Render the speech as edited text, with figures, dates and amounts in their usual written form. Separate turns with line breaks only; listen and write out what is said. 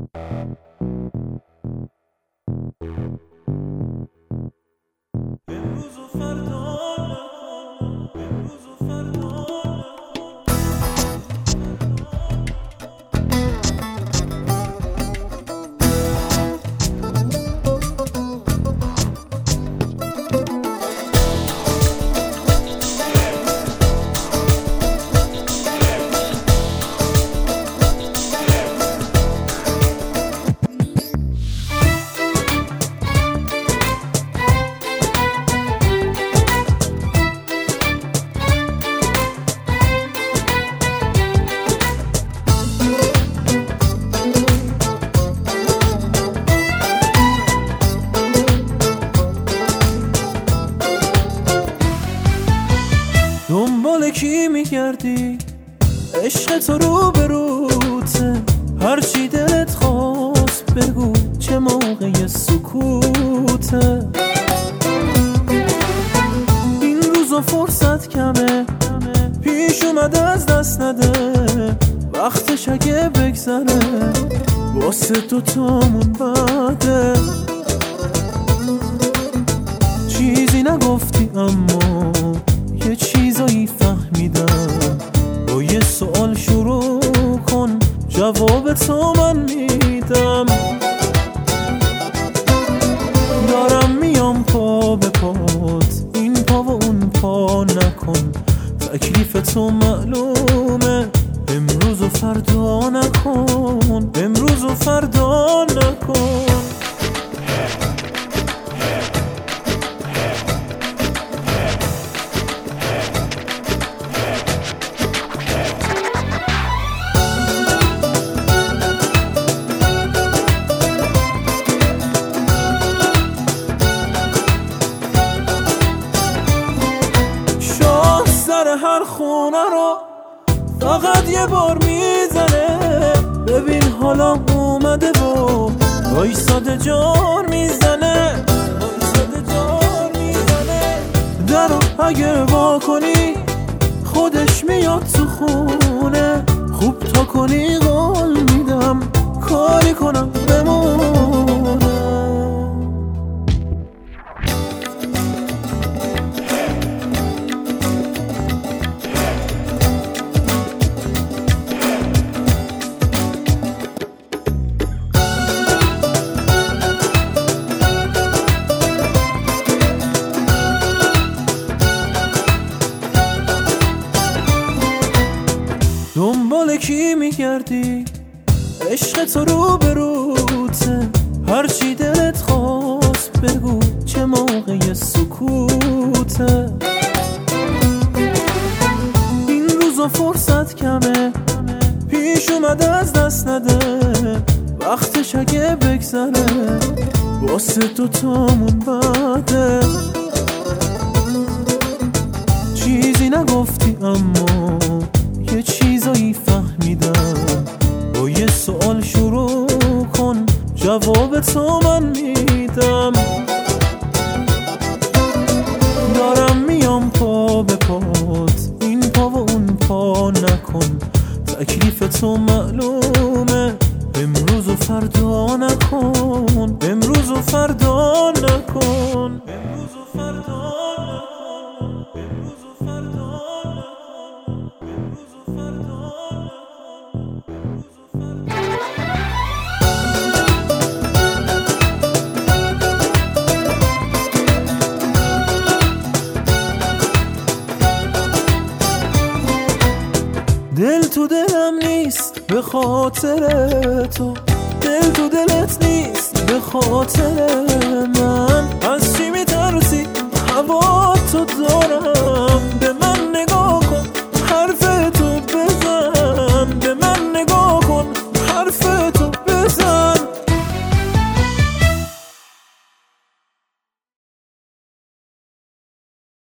امروز و فردا امروز و فردا دنبال کی میگردی؟ عشق تو رو به روته، هرچی دلت خواست بگو، چه موقع سکوته. این روزا فرصت کمه، پیش اومده از دست نده، وقتش اگه بگذره واسه دوتامون بده. چیزی نگفتی اما یه چیزایی فهمیدم، با یه سوال شروع کن جواب تو من میدم. دارم میام پا به پات، این پا و اون پا نکن، تکلیف تو معلومه، امروز و فردا نکن، امروز و فردا نکن. هر خونه رو فقط یه بار میزنه، ببین حالا اومده و وایساده جان میزنه، درو اگه وا کنی خودش میاد تو خونه، خوب تا کنی قول میدم کاری کنم بمونه. دنبال کی میگردی؟ عشق تو رو به روته، هرچی دلت خواست بگو، چه موقع سکوته. این روزا فرصت کمه، پیش اومده از دست نده، وقتش اگه بگذره واسه دوتامون بده. چیزی نگفتی اما یه چیزایی فهمیدم، با یه سوال شروع کن جواب تو من میدم. دارم میام پا به پات، این پا و اون پا نکن، تکلیف تو معلومه، امروز و فردا نکن، امروز و فردا نکن، امروز و فردا نکن، امروز و فردا دل تو دلم نیست به خاطر تو، دل تو دلت نیست به خاطر من، از چی میترسی هوا تو دارم،